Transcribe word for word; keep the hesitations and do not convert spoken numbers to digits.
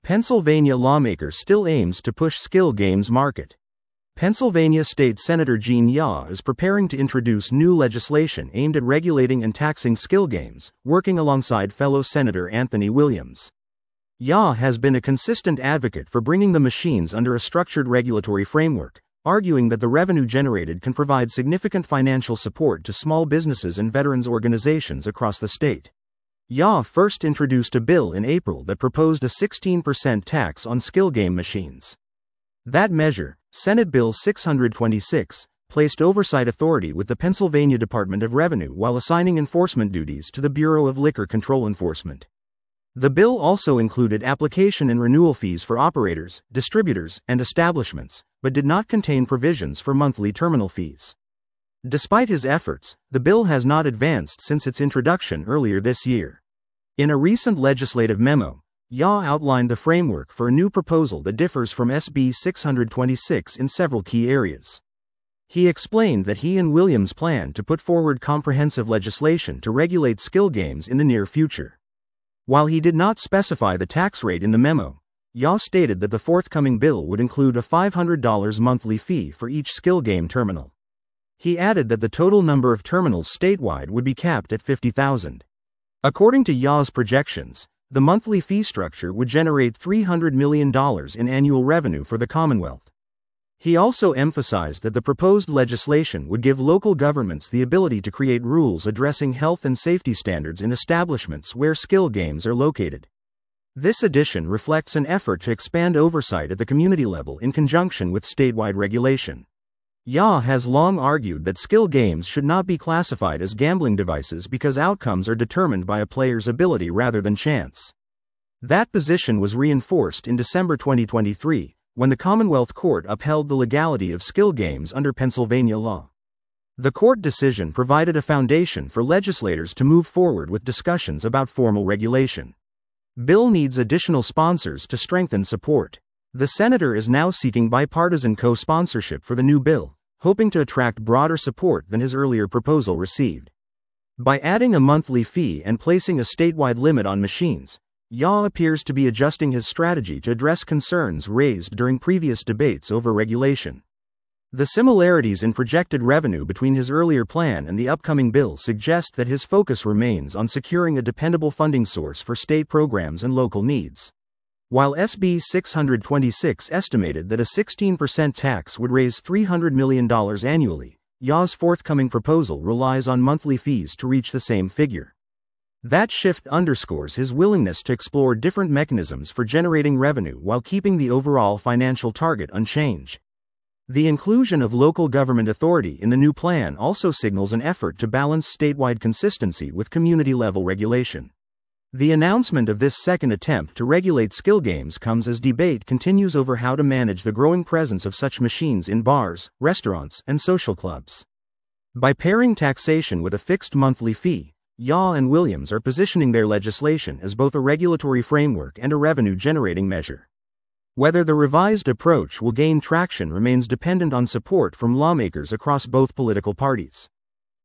Pennsylvania lawmaker still aims to push skill games market. Pennsylvania State Senator Gene Yaw is preparing to introduce new legislation aimed at regulating and taxing skill games, working alongside fellow Senator Anthony Williams. Yaw has been a consistent advocate for bringing the machines under a structured regulatory framework, arguing that the revenue generated can provide significant financial support to small businesses and veterans organizations across the state. Yaw first introduced a bill in April that proposed a sixteen percent tax on skill game machines. That measure, Senate Bill six hundred twenty-six, placed oversight authority with the Pennsylvania Department of Revenue while assigning enforcement duties to the Bureau of Liquor Control Enforcement. The bill also included application and renewal fees for operators, distributors, and establishments, but did not contain provisions for monthly terminal fees. Despite his efforts, the bill has not advanced since its introduction earlier this year. In a recent legislative memo, Yaw outlined the framework for a new proposal that differs from S B six hundred twenty-six in several key areas. He explained that he and Williams plan to put forward comprehensive legislation to regulate skill games in the near future. While he did not specify the tax rate in the memo, Yaw stated that the forthcoming bill would include a five hundred dollars monthly fee for each skill game terminal. He added that the total number of terminals statewide would be capped at fifty thousand. According to Yaw's projections, the monthly fee structure would generate three hundred million dollars in annual revenue for the Commonwealth. He also emphasized that the proposed legislation would give local governments the ability to create rules addressing health and safety standards in establishments where skill games are located. This addition reflects an effort to expand oversight at the community level in conjunction with statewide regulation. Yaw has long argued that skill games should not be classified as gambling devices because outcomes are determined by a player's ability rather than chance. That position was reinforced in December twenty twenty-three, when the Commonwealth Court upheld the legality of skill games under Pennsylvania law. The court decision provided a foundation for legislators to move forward with discussions about formal regulation. Bill needs additional sponsors to strengthen support. The senator is now seeking bipartisan co-sponsorship for the new bill, hoping to attract broader support than his earlier proposal received. By adding a monthly fee and placing a statewide limit on machines, Yaw appears to be adjusting his strategy to address concerns raised during previous debates over regulation. The similarities in projected revenue between his earlier plan and the upcoming bill suggest that his focus remains on securing a dependable funding source for state programs and local needs. While S B six hundred twenty-six estimated that a sixteen percent tax would raise three hundred million dollars annually, Yaw's forthcoming proposal relies on monthly fees to reach the same figure. That shift underscores his willingness to explore different mechanisms for generating revenue while keeping the overall financial target unchanged. The inclusion of local government authority in the new plan also signals an effort to balance statewide consistency with community-level regulation. The announcement of this second attempt to regulate skill games comes as debate continues over how to manage the growing presence of such machines in bars, restaurants, and social clubs. By pairing taxation with a fixed monthly fee, Yaw and Williams are positioning their legislation as both a regulatory framework and a revenue-generating measure. Whether the revised approach will gain traction remains dependent on support from lawmakers across both political parties.